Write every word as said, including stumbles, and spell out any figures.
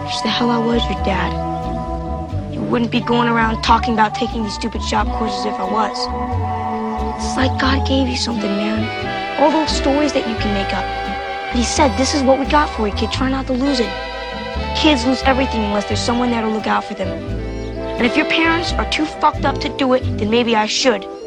Wish the hell I was your dad. You wouldn't be going around talking about taking these stupid shop courses if I was. It's like God gave you something, man. All those stories that you can make up. But he said, this is what we got for you, kid. Try not to lose it. Kids lose everything unless there's someone there to look out for them. And if your parents are too fucked up to do it, then maybe I should.